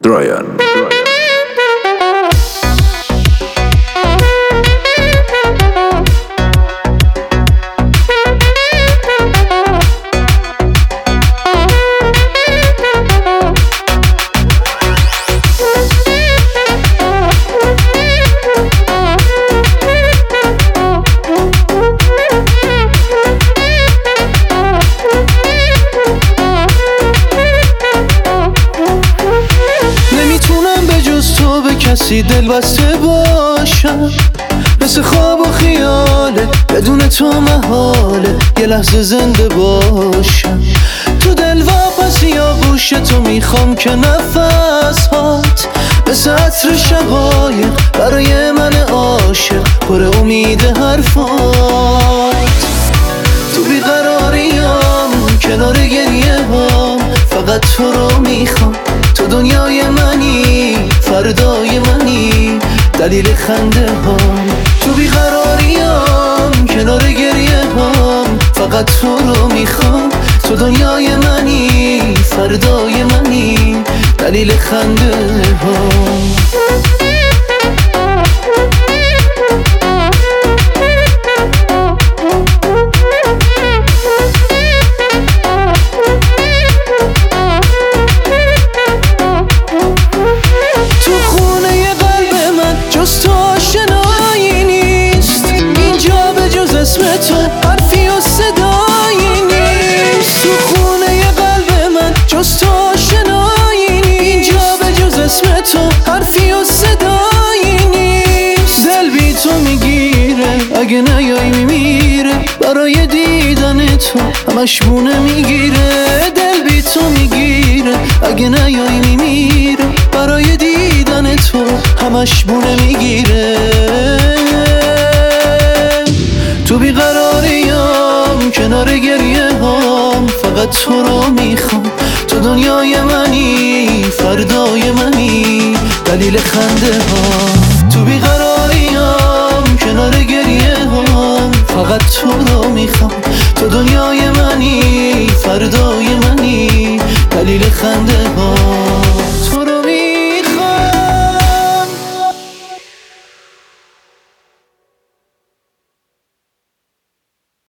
Dryan. کسی دل بسته باشم، مثل خواب و خیاله، بدون تو محاله یه لحظه زنده باشم. تو دل واپس یا گوش تو میخوام که نفس هات مثل عطر شقایق برای من عاشق پر امید حرفات. تو بیقراریام کنار گریه هم، فقط تو رو میخوام. تو دنیای منی، فردای منی، دلیل خنده هم. تو بیقراریام کنار گریه هم، فقط تو رو میخوام. تو دنیای منی، فردای منی، دلیل خنده هم. تو حرفی و صدایی نیست، تو خونه قلب من جز تو آشنایی نیست. اینجا به جز اسم تو حرفی و صدایی نیست. دل بی تو میگیره، اگه نیایی میمیره. برای دیدن تو همش بونه میگیره. دل بی تو میگیره، اگه نیایی میمیره. برای دیدن تو همش بونه میگیره. تو بیقراریام کنار گریه هم، فقط تو رو میخوام. تو دنیای منی، فردای منی، دلیل خنده ها. تو بیقراریام کنار گریه هم، فقط تو رو میخوام. تو دنیای منی، فردای منی، دلیل خنده